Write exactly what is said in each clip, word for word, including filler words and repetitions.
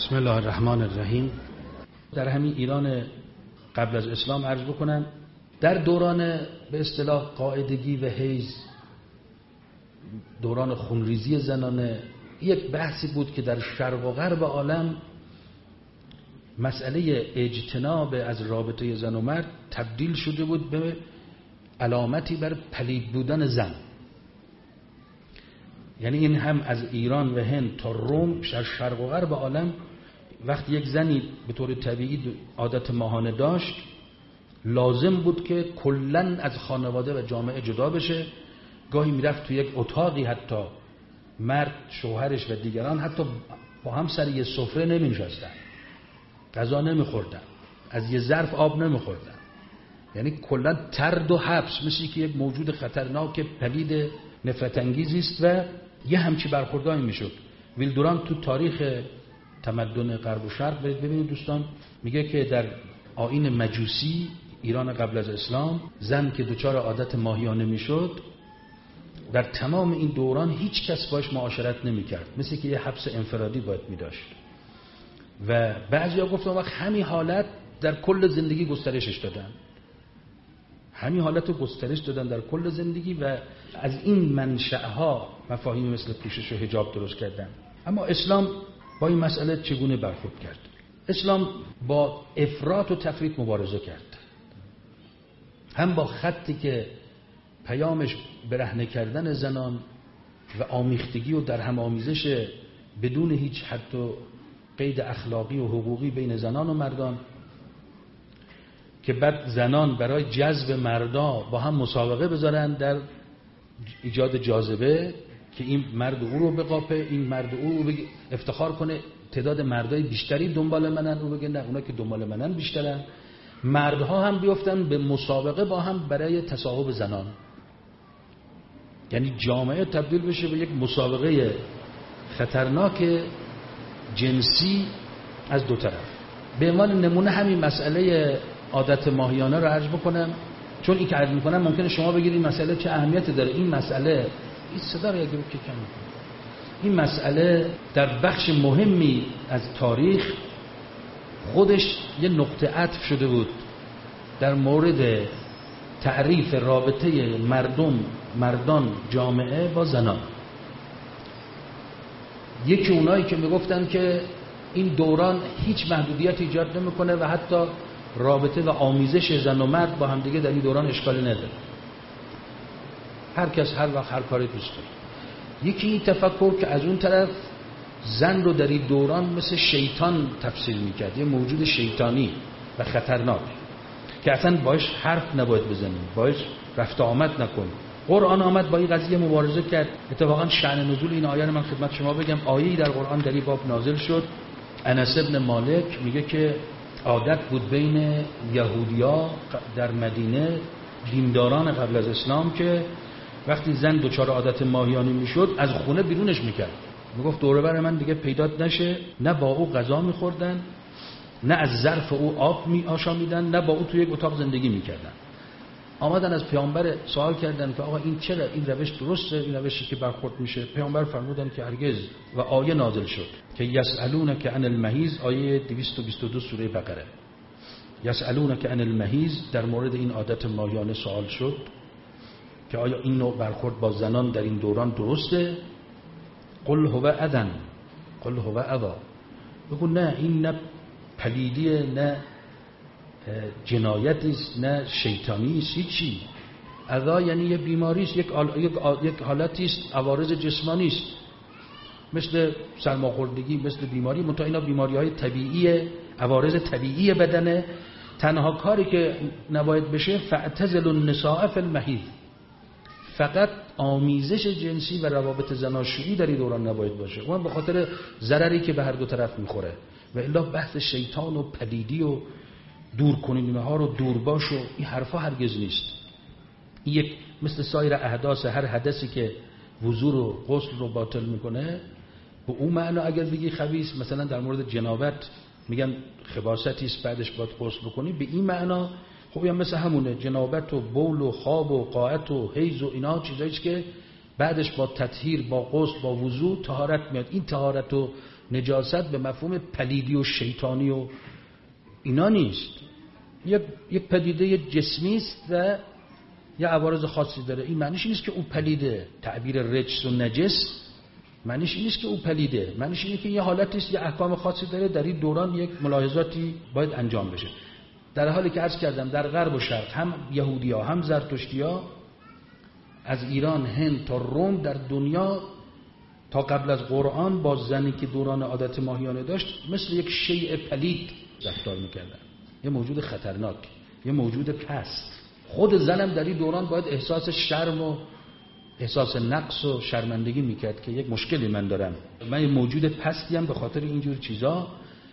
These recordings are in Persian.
بسم الله الرحمن الرحیم. در همین ایران قبل از اسلام عرض بکنم، در دوران به اصطلاح قاعدگی و حیض، دوران خونریزی زنانه، یک بحثی بود که در شرق و غرب عالم مسئله اجتناب از رابطه زن و مرد تبدیل شده بود به علامتی بر پلید بودن زن. یعنی این هم از ایران و هند تا روم، شرق و غرب عالم، وقتی یک زنی به طور طبیعی عادت ماهانه داشت، لازم بود که کلن از خانواده و جامعه جدا بشه. گاهی میرفت تو یک اتاقی، حتی مرد، شوهرش و دیگران حتی با هم سر یه سفره نمی‌نشستن، غذا نمی‌خوردن، از یه ظرف آب نمی‌خوردن. یعنی کلا طرد و حبس، مثل که یک موجود خطرناک پلید نفرت انگیزی است و یه همچی برخوردایی میشد. ویلدوران تو تاریخ تمدن غرب و شرق، برید ببینید دوستان، میگه که در آیین مجوسی ایران قبل از اسلام، زن که دچار عادت ماهیانه میشد، در تمام این دوران هیچ کس باش معاشرت نمیکرد، مثل که یه حبس انفرادی باید میداشت. و بعضیا گفتن وقت همین حالت در کل زندگی گسترشش دادن، همین حالت رو گسترش دادن در کل زندگی و از این منشأها مفاهیم مثل پوشش و حجاب درست کردن. اما اسلام با این مسئله چگونه برخورد کرد؟ اسلام با افراط و تفریط مبارزه کرد، هم با خطی که پیامش برهنه کردن زنان و آمیختگی و در هم آمیزش بدون هیچ حد و قید اخلاقی و حقوقی بین زنان و مردان، که بعد زنان برای جذب مردا با هم مسابقه بذارن در ایجاد جاذبه، که این مرد او رو بقاپه، این مرد او رو افتخار کنه تعداد مردای بیشتری دنبال منن، او بگه نه اونا که دنبال منن بیشترن. مردها هم بیفتن به مسابقه با هم برای تصاحب زنان، یعنی جامعه تبدیل بشه به یک مسابقه خطرناک جنسی از دو طرف. به عنوان نمونه همین مسئله عادت ماهیانه رو عرض بکنم، چون این که عرض میکنم ممکنه شما بگید این مسئله چه اهمیتی داره. این مسئله، این صدا رو یک رو که کم میکنه، این مسئله در بخش مهمی از تاریخ خودش یه نقطه عطف شده بود در مورد تعریف رابطه مردم، مردان، جامعه با زنان. یکی اونایی که میگفتن که این دوران هیچ محدودیت ایجاد نمیکنه و حتی رابطه و آمیزش زن و مرد با همدیگه در این دوران اشکالی نداره، هر کس هر وقت هر کاری دوست داره. یکی این تفکر که از اون طرف زن رو در این دوران مثل شیطان تفسیر میکرد، یه موجود شیطانی و خطرناک که اصلا باش حرف نباید بزنیم، باش رفت آمد نکنیم. قرآن آمد با این قضیه مبارزه کرد. اتفاقا شأن نزول این آیه رو من خدمت شما بگم. آیه‌ای در قرآن در این باب نازل شد. انس ابن مالک میگه که عادت بود بین یهودیا در مدینه، دینداران قبل از اسلام، که وقتی زن دچار عادت ماهیانه میشد از خونه بیرونش میکرد، میگفت دوره بر من دیگه پیدات نشه. نه با او غذا میخوردن، نه از ظرف او آب می آشامیدن، نه با او توی یک اتاق زندگی میکردن. آمدن از پیامبر سوال کردن که آقا این چرا این روش درسته، این روشی که برخورد میشه؟ پیامبر فرمودن که هرگز. و آیه نازل شد که یسألونک عن المحیض، آیه دویست و بیست و دو سوره بقره. یسألونک عن المحیض، در مورد این عادت ماهیانه سوال شد که آیا این نوع برخورد با زنان در این دوران درسته؟ قل هو اذن، قل هو اذا، بگو نه این نه پلیدیه، نه جنایتی است، نه شیطانی است، هیچی. اذا یعنی یه بیماری است، یک آل... یک, آل... یک حالتی است، عوارض جسمانی است، مثل سرماخوردگی، مثل بیماری، منتها اینا بیماری‌های طبیعیه، عوارض طبیعی بدنه. تنها کاری که نباید بشه فاعتزلوا النساء فی المحیض، فقط آمیزش جنسی و روابط زناشویی در این دوران نباید باشه، اون به خاطر ضرری که به هر دو طرف میخوره. و الا بحث شیطان و پلیدی و دور کنیم ها رو دور باش و این حرفا هرگز نیست. این یک مثل سایر احداث، هر حدثی که وضو رو، غسل رو باطل میکنه، به اون معنا اگر بگی خبیث، مثلا در مورد جنابت میگن خباثتی است بعدش باید غسل بکنی، به این معنا خب هم مثل همونه، جنابت و بول و خواب و قاعت و حیض و اینا چیزاییست که بعدش با تطهیر، با غسل، با وضو طهارت میاد. این طهارت و نجاست به مفهوم پلیدی و شیطانی و اینا نیست. یک یک پدیده جسمی است و یه عوارض خاصی داره. این معنیش نیست که او پلیده. تعبیر رجس و نجس معنیش نیست که او پلیده، معنیش اینه که یه حالتی است، یه احکام خاصی داره، در این دوران یک ملاحظاتی باید انجام بشه. در حالی که عرض کردم در غرب و شرق هم یهودی‌ها هم زرتشتی‌ها از ایران، هند تا روم در دنیا تا قبل از قرآن با زنی که دوران عادت ماهیانه داشت مثل یک شیء پلید رفتار میکردن، یه موجود خطرناک، یه موجود پست. خود زنم در این دوران باید احساس شرم و احساس نقص و شرمندگی میکرد که یک مشکلی من دارم، من یه موجود پستی ام به خاطر اینجور چیزا.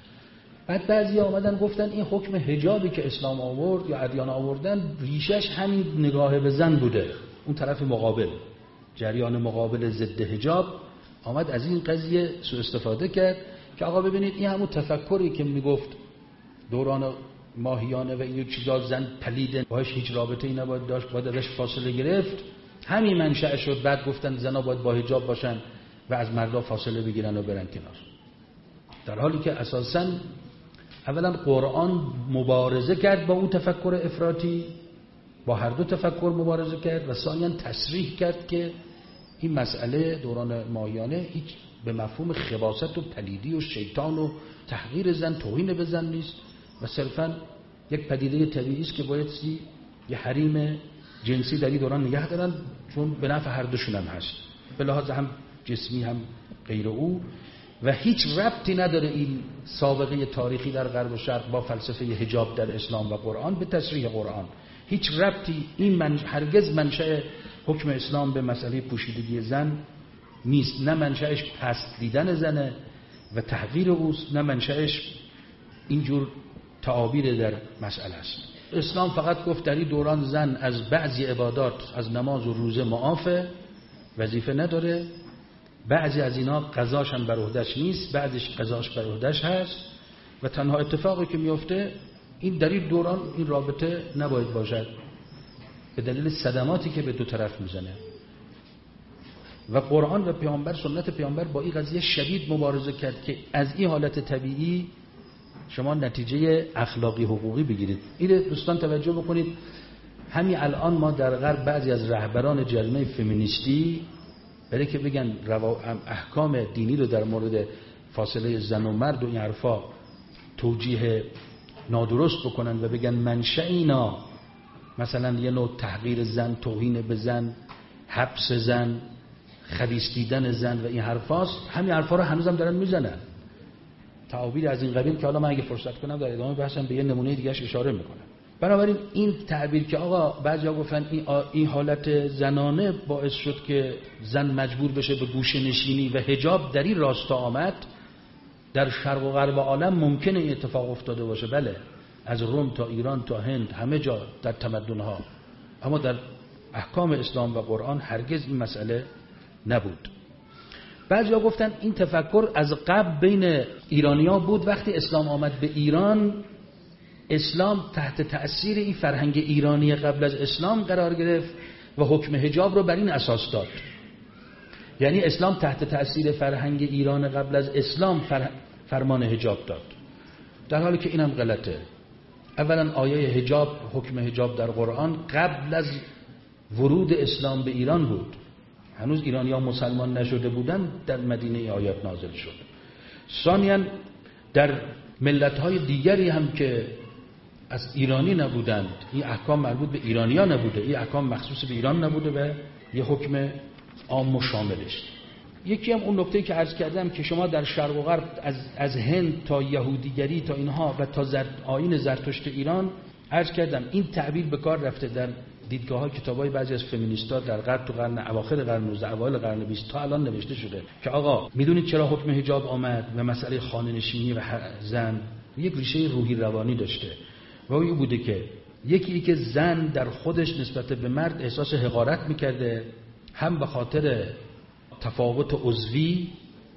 بعد بعضی آمدن گفتن این حکم حجابی که اسلام آورد یا ادیان آوردن ریشش همین نگاه به زن بوده. اون طرف مقابل، جریان مقابل ضد حجاب آمد از این قضیه سوء استفاده کرد که آقا ببینید این همون تفکری که میگفت دوران ماهیانه و این چیزا زن پلیده باهاش هیچ رابطه‌ای نباید داشت، باید ازش فاصله گرفت، همین منشأ شد. بعد گفتن زنا باید با حجاب باشن و از مردا فاصله بگیرن و برن کنار، در حالی که اساساً اولا قرآن مبارزه کرد با اون تفکر افراطی، با هر دو تفکر مبارزه کرد و ثانیاً تصریح کرد که این مسئله دوران ماهیانه هیچ به مفهوم خباثت و پلیدی و شیطان و تحقیر زن، توهین به زن نیست و صرفاً یک پدیده طبیعی است که باید یه حریم جنسی در این دوران نگه دارن، چون به نفع هر دوشون هم هست، به لحاظ هم جسمی هم غیر او. و هیچ ربطی نداره این سابقه تاریخی در غرب و شرق با فلسفه حجاب در اسلام و قرآن به تصریح قرآن. هیچ ربطی این من هرگز منشأ حکم اسلام به مسئله پوشیدگی زن نیست، نه منشأش پست دیدن زنه و تحقیر اوست، نه منشأش اینجور تعابیر در مسئله است. اسلام فقط گفت در این دوران زن از بعضی عبادات، از نماز و روزه معافه، وظیفه نداره، بعضی از اینا قضاش هم بر عهده‌اش نیست، بعضیش قضاش بر عهده‌اش هست و تنها اتفاقی که میفته این در این دوران این رابطه نباید باشد به دلیل صدماتی که به دو طرف میزنه. و قرآن و پیامبر، سنت پیامبر با این قضیه شدید مبارزه کرد که از این حالت طبیعی شما نتیجه اخلاقی حقوقی بگیرید. این دوستان توجه بکنید، همین الان ما در غرب بعضی از رهبران جریمه فمینیستی برای که بگن احکام دینی رو در مورد فاصله زن و مرد و این حرفا توجیه نادرست بکنن و بگن منشأ اینا مثلا یه نوع تحقیر زن، توهین به زن، حبس زن، خبیث دیدن زن و این حرفاست، همین حرفا رو هنوزم دارن میزنن. تعابیر از این قبیل که حالا من اگه فرصت کنم در ادامه بحثم به یه نمونه دیگه‌اش اشاره میکنم. بنابراین این تعبیر که آقا بعضیا گفتن این این حالت زنانه باعث شد که زن مجبور بشه به گوشه نشینی و حجاب در این راستا آمد، در شرق و غرب عالم ممکنه این اتفاق افتاده باشه، بله، از روم تا ایران تا هند همه جا در تمدن‌ها، اما در احکام اسلام و قرآن هرگز این مسئله نبود. بعضیا گفتن این تفکر از قبل بین ایرانی‌ها بود، وقتی اسلام آمد به ایران اسلام تحت تأثیر این فرهنگ ایرانی قبل از اسلام قرار گرفت و حکم حجاب رو بر این اساس داد. یعنی اسلام تحت تأثیر فرهنگ ایران قبل از اسلام فر... فرمان حجاب داد، در حالی که اینم غلطه. اولا آیه حجاب، حکم حجاب در قرآن قبل از ورود اسلام به ایران بود، هنوز ایرانی‌ها مسلمان نشده بودن در مدینه آیات نازل شد. ثانیاً در ملت‌های دیگری هم که از ایرانی نبودند این احکام مربوط به ایرانی‌ها نبوده، این احکام مخصوص به ایران نبوده و یه حکم عام و شاملش. یکی هم اون نکته‌ای که عرض کردم که شما در شرق و غرب از از هند تا یهودیگری تا اینها و تا زرد آیین زرتشت ایران عرض کردم این تعبیر به کار رفته در دیدگاه‌های کتابای بعضی از فمینیست‌ها در غرب تو قرن اواخر قرن نوزدهم اوایل قرن بیستم تا الان نوشته شده که آقا میدونید چرا حکم حجاب آمد و مسئله خانه‌نشینی و زن یک ریشه روحی روانی داشته و این بوده که یکی که زن در خودش نسبت به مرد احساس حقارت می‌کرده، هم به خاطر تفاوت عضوی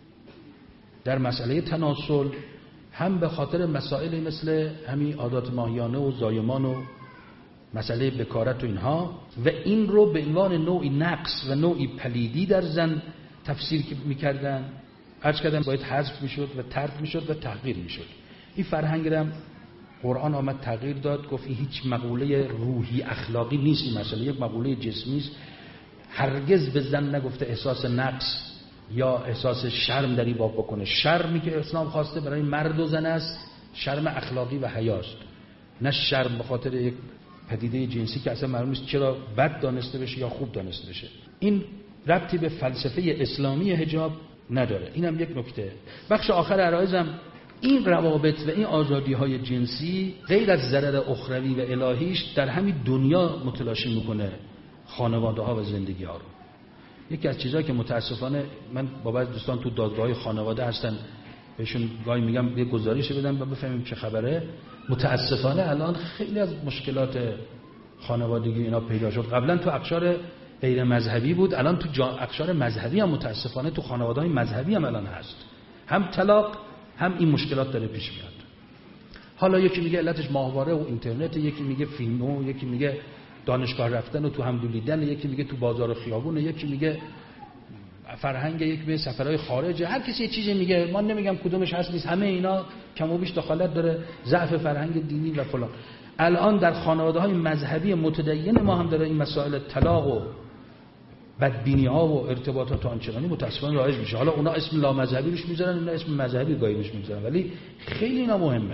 در مسئله تناسل، هم به خاطر مسائلی مثل همین عادات ماهیانه و زایمان و مسئله بکارت و اینها، و این رو به عنوان نوعی نقص و نوعی پلیدی در زن تفسیر میکردن عرض کردم باید حذف میشد و طرد میشد و تغییر میشد. این فرهنگ رو قرآن آمد تغییر داد، گفت این هیچ مقوله روحی اخلاقی نیست، این مسئله یک مقوله جسمی است. هرگز به زن نگفته احساس نقص یا احساس شرم در این باب بکنه. شرمی که اسلام خواسته برای مرد و زن است شرم اخلاقی و حیاست، نه شرم به خاطر یک پدیده جنسی که اصلا معلوم نیست چرا بد دانسته بشه یا خوب دانسته بشه. این ربطی به فلسفه اسلامی حجاب نداره. اینم یک نکته. بخش آخر عرایزم این روابط و این آزادی‌های جنسی غیر از ضرر اخروی و الهیش در همین دنیا متلاشی میکنه خانواده‌ها و زندگی‌ها رو. یکی از چیزایی که متاسفانه من با بعضی دوستان تو دادگاه‌های خانواده هستن بهشون گاهی میگم یه گزارش بدن و بفهمیم چه خبره. متاسفانه الان خیلی از مشکلات خانوادگی اینا پیدا شد. قبلا تو اقشار غیر مذهبی بود، الان تو جا... اقشار مذهبی هم متاسفانه تو خانواده‌های مذهبی هم الان هست. هم طلاق هم این مشکلات داره پیش میاد. حالا یکی میگه علتش ماهواره و اینترنت، یکی میگه فیلم، یکی میگه دانشگاه رفتن و تو هم دولیدن، یکی میگه تو بازار و خیابون، یکی میگه فرهنگ، یک به سفرهای خارج. هر کسی یه چیزی میگه، من نمیگم کدومش هست نیست، همه اینا کم و بیش دخالت داره، ضعف فرهنگ دینی و فلان. الان در خانواده‌های مذهبی متدین ما هم داره این مسائل طلاق و بدبینی‌ها و ارتباطات آنچنانی متأسفانه رایج میشه. حالا اونا اسم لامذهبی روش میذارن، اونا اسم مذهبی گاهی روش میذارن، ولی خیلی اینا مهمه.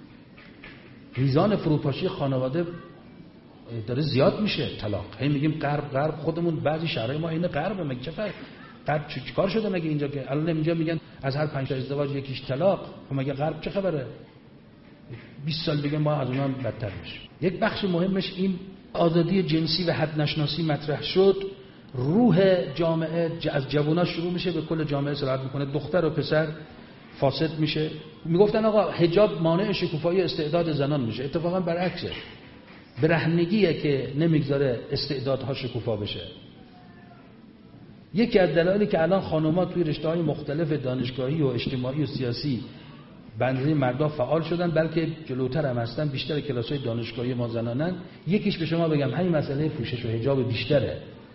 میزان فروپاشی خانواده داره زیاد میشه. طلاق هی میگیم غرب غرب، خودمون بعضی شهرهای ما اینه غربه، مگه چه فرق غرب چیکار شده مگه اینجا که الان اینجا میگن از هر پنج تا ازدواج یکیش طلاق، مگه غرب چه خبره؟ بیست سال دیگه ما از اونها بدتر میشیم. یک بخش مهمش این آزادی جنسی و حد نشناسی مطرح شد. روح جامعه از جوونا شروع میشه به کل جامعه سرایت میکنه. دختر و پسر فاسد میشه. میگفتن آقا حجاب مانع شکوفایی استعداد زنان میشه. اتفاقا برعکسه، برهنگیه که نمیگذاره استعدادها شکوفا بشه. یکی از دلایلی که الان خانوما توی رشته‌های مختلف دانشگاهی و اجتماعی و سیاسی بنظیر مردا فعال شدن، بلکه جلوتر هم هستن، بیشتر کلاس‌های دانشگاهی ما زنانن. یکیش به شما بگم همین مسئله پوشش و حجاب بیشتره.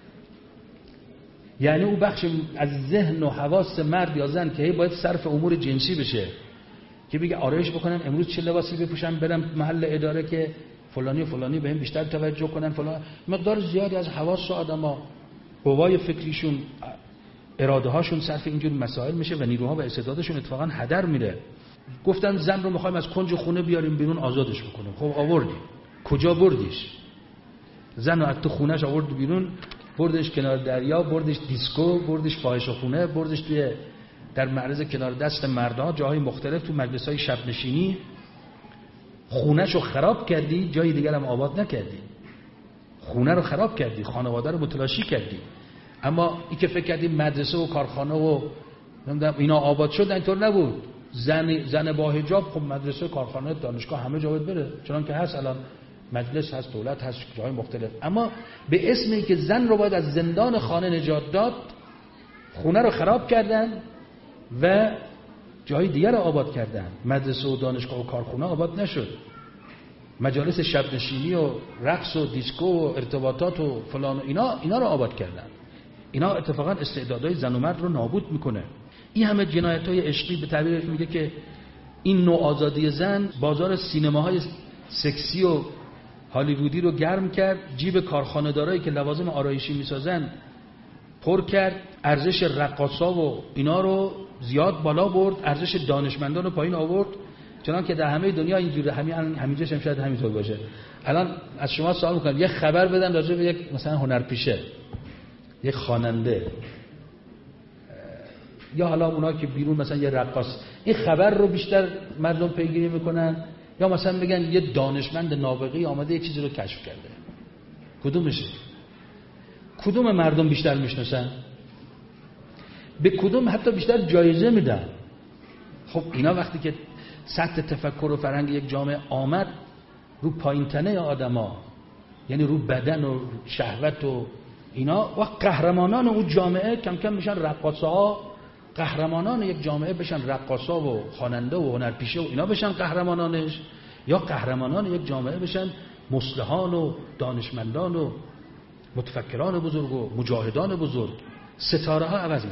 یعنی اون بخش از ذهن و حواس مرد یا زن که هی باید صرف امور جنسی بشه، که بگه آرایش بکنم امروز چه لباسی بپوشم برم محل اداره که فلانی و فلانی بهم بیشتر توجه کنن فلان. مقدار زیادی از حواس آدما، قوای فکریشون، اراده هاشون صرف اینجور مسائل میشه و نیروها و استعدادشون اتفاقا هدر میره. گفتن زن رو میخوایم از کنج خونه بیاریم بیرون آزادش بکنیم. خب آوردی، کجا بردیش؟ زن رو از تو خونهش آورد بیرون، بردش کنار دریا، بردش دیسکو، بردش فاحشه خونه، بردش توی در معرض کنار دست مردها، جاهای مختلف، تو مجلس‌های شب نشینی. خونه‌شو خراب کردی، جای دیگر هم آباد نکردی. خونه رو خراب کردی، خانواده رو متلاشی کردی. اما این که فکر کردی مدرسه و کارخانه و نمیدونم اینا آباد شد، اینطور نبود. زن زن با حجاب خب مدرسه، کارخانه، دانشگاه همه جا باید بره، چون که هست الان مجلس هست، دولت هست، جای مختلف. اما به اسم اینکه زن رو باید از زندان خانه نجات داد، خونه رو خراب کردن و جای دیگر رو آباد کردن. مدرسه و دانشگاه و کارخانه آباد نشد. مجالس شب نشینی و رقص و دیسکو و ارتباطات و فلان و اینا اینا رو آباد کردن. اینا اتفاقا استعدادهای زن و مرد رو نابود میکنه. این همه جنایت‌های عشقی به تعبیر میگه که این نوع آزادی زن بازار سینماهای سکسی و هالیوودی رو گرم کرد، جیب کارخانه‌دارایی که لوازم آرایشی میسازن پر کرد، ارزش رقاصا و اینا رو زیاد بالا برد، ارزش دانشمندان رو پایین آورد. چنان که در همه دنیا اینجوره، همین همینجاش هم شاید همینطور باشه. الان از شما سوال می‌کنم یه خبر بدن راجع به یک مثلا هنرپیشه، یک خواننده، یا حالا اونا که بیرون مثلا یه رقاص، این خبر رو بیشتر مردم پیگیری میکنن یا مثلا بگن یه دانشمند نابغه‌ای آمده یه چیزی رو کشف کرده؟ کدومشه؟ کدوم مردم بیشتر میشناسن؟ به کدوم حتی بیشتر جایزه میدن؟ خب اینا وقتی که سطح تفکر و فرهنگ یک جامعه آمد رو پایین‌تنه آدما، یعنی رو بدن و شهوت و اینا، و قهرمانان اون جامعه کم کم میشن رقاصا. قهرمانان یک جامعه بشن رقاصا و خواننده و هنرپیشه و اینا بشن قهرمانانش، یا قهرمانان یک جامعه بشن مصلحان و دانشمندان و متفکران بزرگ و مجاهدان بزرگ. ستاره ها عوض میشن.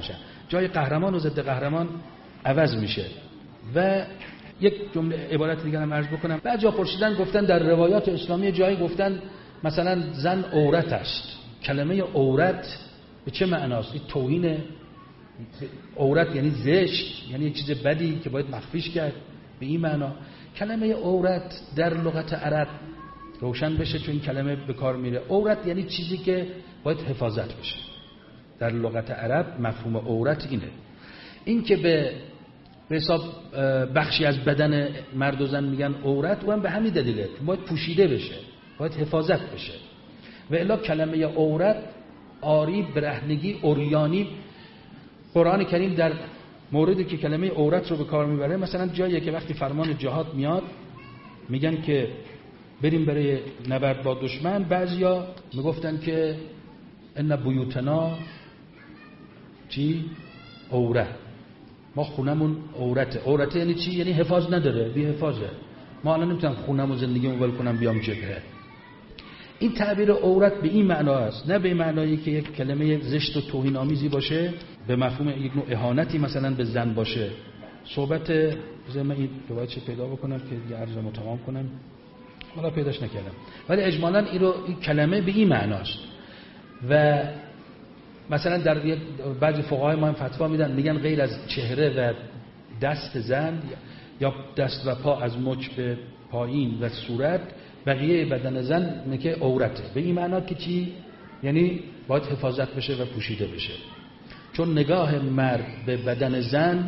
جای قهرمان و ضد قهرمان عوض میشه. و یک جمله عبارت دیگه هم عرض بکنم. بعضیا پرسیدن گفتن در روایات اسلامی جایی گفتن مثلا زن عورت است. کلمه عورت به چه معناست؟ این توهین. عورت یعنی زشت، یعنی یک چیز بدی که باید مخفیش کرد، به این معنا. کلمه عورت در لغت عرب روشن بشه چون این کلمه به کار میره. عورت یعنی چیزی که باید حفاظت بشه. در لغت عرب مفهوم عورت اینه. این که به به حساب بخشی از بدن مرد و زن میگن عورت، و هم به همین دلیله باید پوشیده بشه، باید حفاظت بشه. و الا کلمه عورت عاری، برهنگی، عریانی. قرآن کریم در موردی که کلمه عورت رو به کار میبره، مثلا جایی که وقتی فرمان جهاد میاد میگن که بریم برای نبرد با دشمن، بعضیا میگفتن که ان بیوتنا چی؟ عوره. ما خونمون عورته. عورته یعنی چی؟ یعنی حفاظ نداره، بی حفاظه. ما الان نمیتونم خونم و زندگیمو ول کنم بیام جبهه. این تعبیر عورت به این معنا است، نه به معنایی که یک کلمه زشت و توهین آمیزی باشه، به مفهوم یک نوع اهانتی مثلا به زن باشه. صحبت بذار من این روایت چه پیدا بکنم که دیگه عرضمو تمام کنم. حالا پیداش نکردم، ولی اجمالاً این رو این کلمه به این معناست. و مثلا در بعضی فقهای ما هم فتوا میدن، میگن غیر از چهره و دست زن یا دست و پا از مچ به پایین و صورت، بقیه بدن زن میگه عورته. به این معنا که چی؟ یعنی باید حفاظت بشه و پوشیده بشه. چون نگاه مرد به بدن زن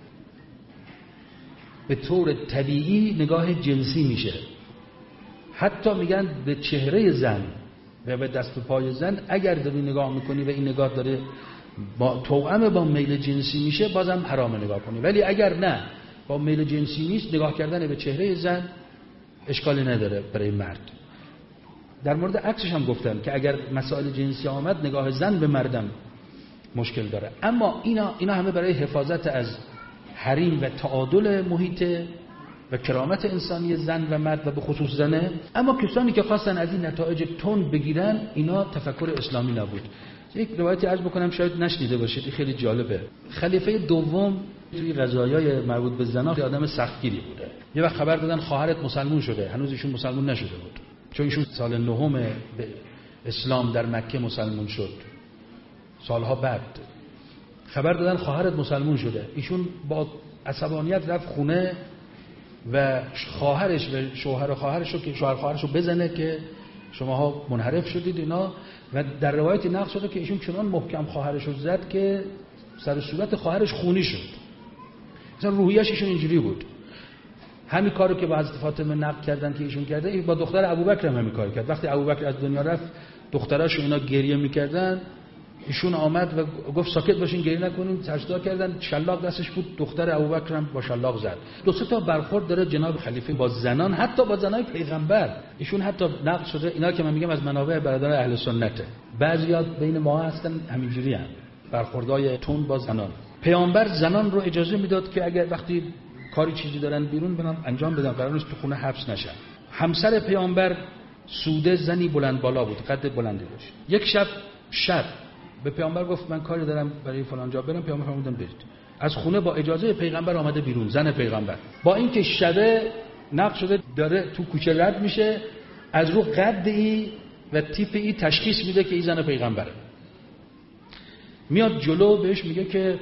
به طور طبیعی نگاه جنسی میشه. حتی میگن به چهره زن و به دست و پای زن اگر داری نگاه میکنی و این نگاه داره با توأم با میل جنسی میشه، بازم حرام نگاه کنی. ولی اگر نه با میل جنسی نیست، نگاه کردن به چهره زن اشکالی نداره برای مرد. در مورد عکسش هم گفتن که اگر مسائل جنسی آمد، نگاه زن به مردم مشکل داره. اما اینا اینا همه برای حفاظت از حریم و تعادل محیط و کرامت انسانی زن و مرد و به خصوص زنه. اما کسانی که خواستن از این نتایج تند بگیرن، اینا تفکر اسلامی نبود. یک روایتی عرض بکنم شاید نشنیده باشید، خیلی جالبه. خلیفه دوم توی قضایای مربوط به زنا آدم سختگیری بوده. یه وقت خبر دادن خواهرت مسلمون شده، هنوز ایشون مسلمون نشده بود، چون ایشون سال نهم به اسلام در مکه مسلمون شد. سالها بعد خبر دادن خواهرت مسلمون شده. ایشون با عصبانیت رفت خونه و خواهرش و شوهر خواهرش رو که شوهر خواهرش رو بزنه که شماها منحرف شدید اینا. و در روایتی نقل شده که ایشون چنان محکم خواهرش رو زد که سر صورت خواهرش خونی شد. مثلا روحیه‌اش ایشون اینجوری بود. همین کارو که با حضرت فاطمه نقل کردن که ایشون کرده، با دختر ابوبکر هم همین کار کرد. وقتی ابوبکر از دنیا رفت، دختراشو اینا گریه میکردن، ایشون آمد و گفت ساکت باشین، گریه نکنین. سجده کردن، شلاق دستش بود، دختر ابوبکر هم با شلاق زد. دو سه تا برخورد داره جناب خلیفه با زنان، حتی با زنای پیغمبر. ایشون حتی نقل شده، اینا که من میگم از منابع برادران اهل سنته. بعضیا بین ما هستن همینجوری هم برخوردای تون با زنان. پیامبر زنان رو اجازه میداد که اگر وقتی کاری چیزی دارن بیرون برن انجام بدن، قرار نیست تو خونه حبس نشن. همسر پیامبر سوده زنی بلند بالا بود، قد بلندی داشت. یک شب شب به پیامبر گفت من کاری دارم برای فلان جا برم. پیامبر فرمودن برید. از خونه با اجازه پیغمبر آمده بیرون، زن پیغمبر. با اینکه شبه نقل شده داره تو کوچه رد میشه، از رو قد ای و تیپ ای تشخیص میده که این زن پیغمبره. میاد جلو بهش میگه که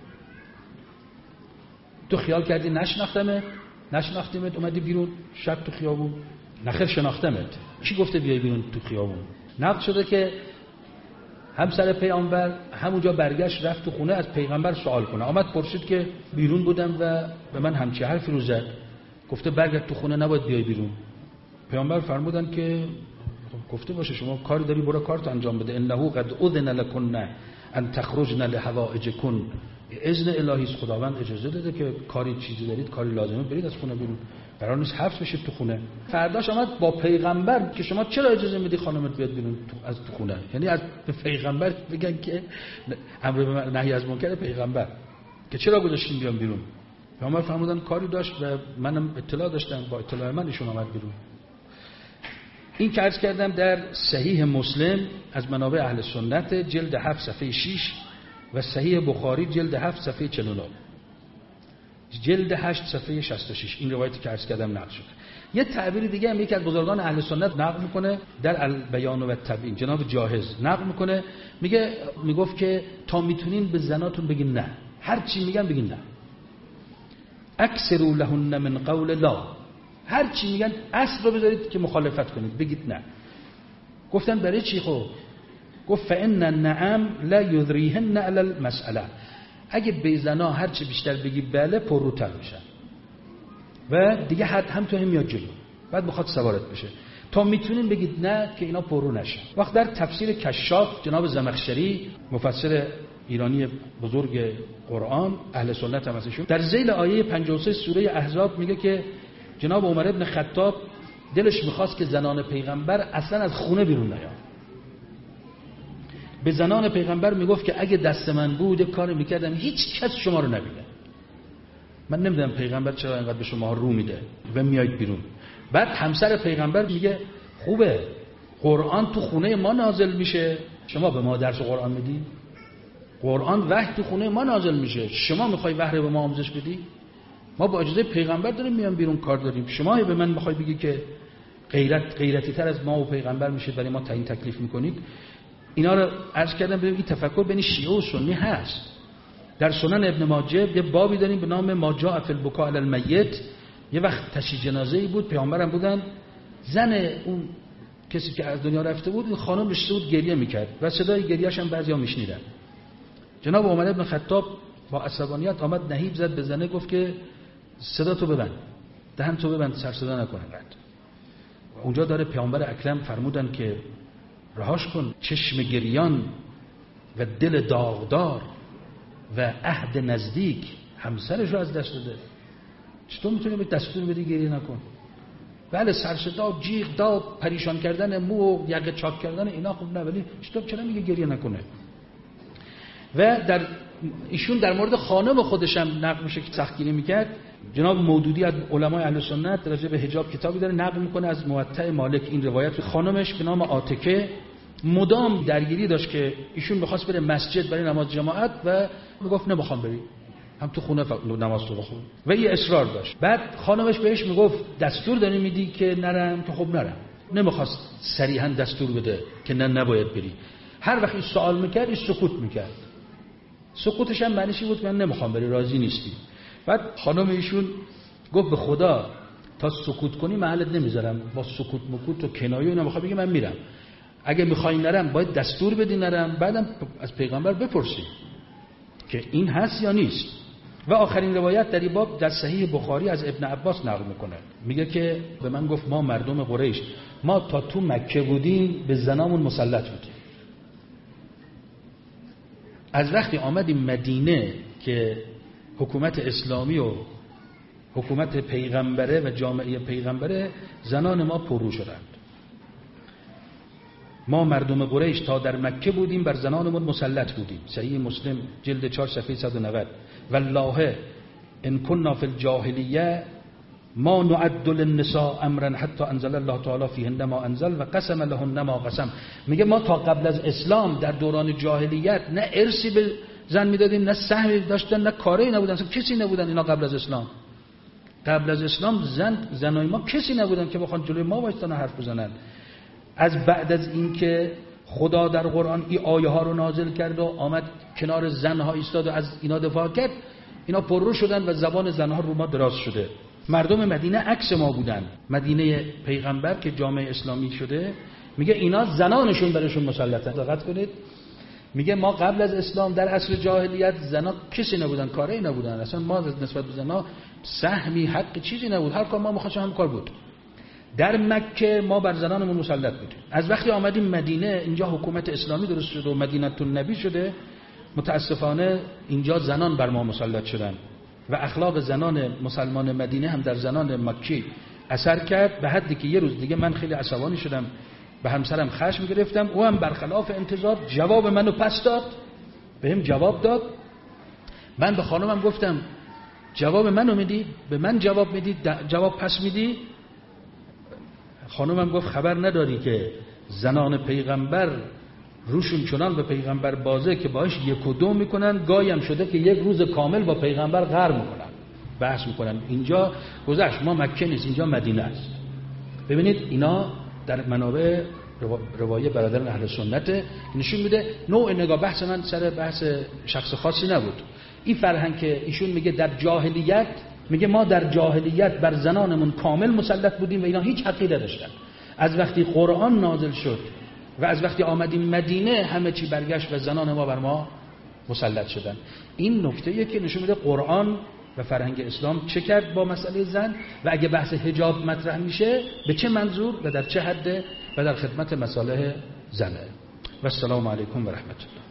تو خیال کردی نشناختمت؟ نشناختیمت اومدی بیرون شب تو خیابون؟ نخیر شناختمت. کی گفته بیای بیرون تو خیابون؟ نقل شده که همسر پیامبر همونجا برگشت رفت تو خونه از پیغمبر سوال کنه. آمد پرسید که بیرون بودم و به من همچی حرفی رو زد، گفته برگرد تو خونه، نباید بیای بیرون. پیامبر فرمودن که گفته باشه شما کاری داری برو کارت انجام بده. انه قد اذن لكن ان تخرجن لحوائجكن. اذن الهی است، خداوند اجازه داده که کاری چیزی دارید، کاری لازمه، برید از خونه بیرون، قرار نیست حبس بشید تو خونه. فرداش آمد با پیغمبر که شما چرا اجازه میدی خانمت بیاد بیرون تو از تو خونه؟ یعنی از پیغمبر بگن که امر به نهی از منکر پیغمبر که چرا گذاشتین بیام بیرون. پیغمبر فرمودن کاری داشت و منم اطلاع داشتم، با اطلاع من ایشون آمد بیرون. این که عرض کردم در صحیح مسلم از منابع اهل سنت جلد هفت صفحه شش و صحیح بخاری جلد هفت صفحه چهل و نه، جلد هشت صفحه شصت و شش. این روایتی که عرض کردم نقل شده. یه تعبیر دیگه هم یکی از بزرگان اهل سنت نقل میکنه در البیان و التبیین، جناب جاهز نقل میکنه، میگه میگفت که تا میتونین به زناتون بگین نه، هر چی میگن بگین نه. اکثروا لهن من قول لا، هر چی میگن اصل رو بذارید که مخالفت کنید، بگید نه. گفتن برای چی؟ خب گفت فان النعم لا یذریهن علی المساله، اگه به زنا هر چی بیشتر بگی بله پرروتر میشن و دیگه حد هم تو هم میاد جلو، بعد بخواد سوارت بشه. تا میتونین بگید نه که اینا پررو نشن. وقت در تفسیر کشاف جناب زمخشری مفسر ایرانی بزرگ قرآن اهل سنت هم ازشون، در ذیل آیه پنجاه و سه سوره احزاب میگه که جناب عمر ابن خطاب دلش میخواست که زنان پیغمبر اصلا از خونه بیرون نیان. به زنان پیغمبر میگفت که اگه دست من بود کاری میکردم هیچ کس شما رو نبینه. من نمیدونم پیغمبر چرا اینقدر به شما رو میده و میایید بیرون. بعد همسر پیغمبر میگه خوبه قرآن تو خونه ما نازل میشه، شما به ما درس قرآن میدی؟ قرآن وحی تو خونه ما نازل میشه، شما میخوای وحی به ما آموزش بدی؟ ما با اجازه پیغمبر داریم میام بیرون کار داریم، شما به من میخوای بگی که غیرت غیرتی تر از ما و پیغمبر میشه برای ما تعیین تکلیف میکنید؟ اینا رو عرض کردم ببین این تفکر بین شیعه و سنی هست. در سنن ابن ماجه یه بابی داریم به نام ما جاء فی البکاء علی المیت. یه وقت تشییع جنازه‌ای بود، پیامبرم بودن، زن اون کسی که از دنیا رفته بود، این خانم نشسته بود گریه میکرد و صدای گریه‌اش هم بعضیا میشنیدن. جناب عمر ابن خطاب با عصبانیت آمد نهیب زد به زنه، گفت که صدا تو ببند، دهن تو ببند، سر صدا نکن. اونجا داره پیامبر اکرم فرمودن که رهاش کن، چشم گریان و دل داغدار و عهد نزدیک همسرش رو از دست داده، چطور میتونی به دستور بدی گریه نکن؟ بله سر صدا، جیغ، داد، پریشان کردن مو، یقه چاک کردن اینا خوب نه، ولی چطور چرا میگه گریه نکنه؟ و در ایشون در مورد خانم خودش هم نقل میشه که سختگیری میکرد. جناب مودودی از علمای اهل سنت راجع به حجاب کتابی داره نقل میکنه از موطأ مالک این روایت. خانمش به نام عاتکه مدام درگیری داشت که ایشون می‌خواست بره مسجد برای نماز جماعت و میگفت نمیخوام بری، هم تو خونه نماز تو بخون، و این اصرار داشت. بعد خانمش بهش میگفت دستور داری میدی که نرم؟ که خب نرم. نمیخواست صریحا دستور بده که نه نباید بری. هر وقت این سوال میکرد این سکوت میکرد. سکوتش هم معنیش بود من نمیخوام بری، راضی نیستی. بعد خانم ایشون گفت به خدا تا سکوت کنی محلت نمیذارم، با سکوت مکوت و کنایه اینا میخوام بگم من میرم. اگه میخوای نرم باید دستور بدی نرم، بعدم از پیغمبر بپرسی که این هست یا نیست. و آخرین روایت در این باب در صحیح بخاری از ابن عباس نقل میکنه، میگه که به من گفت ما مردم قریش ما تا تو مکه بودیم به زنامون مسلط بودیم، از وقتی آمدیم مدینه که حکومت اسلامی و حکومت پیغمبره و جامعه پیغمبره، زنان ما پررو شدند. ما مردم قریش تا در مکه بودیم بر زنانمون مسلط بودیم. صحیح مسلم جلد چهار صفحه صد و نود. والله ان كنا فی الجاهلیه ما نعد للنساء امرا حتی انزل الله تعالی فیهن ما انزل و قسم لهن ما قسم. میگه ما تا قبل از اسلام در دوران جاهلیت نه ارثی به زن میدادیم، نه سهمی داشتن، نه کاری نبودن، اصلا کسی نبودن اینا قبل از اسلام. قبل از اسلام زن زنای ما کسی نبودن که بخوان جلوی ما وایستن و حرف بزنن. از بعد از این که خدا در قرآن این آیه ها رو نازل کرد و آمد کنار زنها ایستاد و از اینا دفاع کرد، اینا پررو شدن و زبان زنها رو ما دراز شده. مردم مدینه عکس ما بودن. مدینه پیغمبر که جامعه اسلامی شده، میگه اینا زنانشون برشون مسلطن. دقت کنید، میگه ما قبل از اسلام در عصر جاهلیت زنا کسی نبودن، کاری نبودن، اصلا ما نسبت به زنا سهمی حق چیزی نبود، هر کار ما می‌خواستیم هم کار بود. در مکه ما بر زنانمون مسلط بودیم. از وقتی آمدیم مدینه، اینجا حکومت اسلامی درست شده و مدینه النبی شده، متاسفانه اینجا زنان بر ما مسلط شدن و اخلاق زنان مسلمان مدینه هم در زنان مکی اثر کرد، به حدی که یه روز دیگه من خیلی عصبانی شدم، به همسرم خشم گرفتم، او هم برخلاف انتظار جواب منو پس داد، بهم جواب داد. من به خانمم گفتم جواب منو میدی؟ به من جواب میدی؟ جواب پس میدی؟ خانمم گفت خبر نداری که زنان پیغمبر روشون چنان به پیغمبر بازه که باش یک و دو میکنن، گاهی هم شده که یک روز کامل با پیغمبر غر میکنن، بحث میکنن. اینجا گذشت، ما مکه نیست، اینجا مدینه است. ببینید اینا در منابع روایه برادران اهل سنت نشون میده. نوع نگاه، بحث من سر بحث شخص خاصی نبود. این فرهنگ که ایشون میگه در جاهلیت، میگه ما در جاهلیت بر زنانمون کامل مسلط بودیم و اینا هیچ حقی نداشتن. از وقتی قرآن نازل شد و از وقتی آمدیم مدینه همه چی برگشت و زنان ما بر ما مسلط شدن. این نکته‌ایه که نشون میده قرآن و فرهنگ اسلام چه کرد با مسئله زن و اگه بحث حجاب مطرح میشه به چه منظور و در چه حد و در خدمت مصالح زنه. و السلام علیکم و رحمت الله.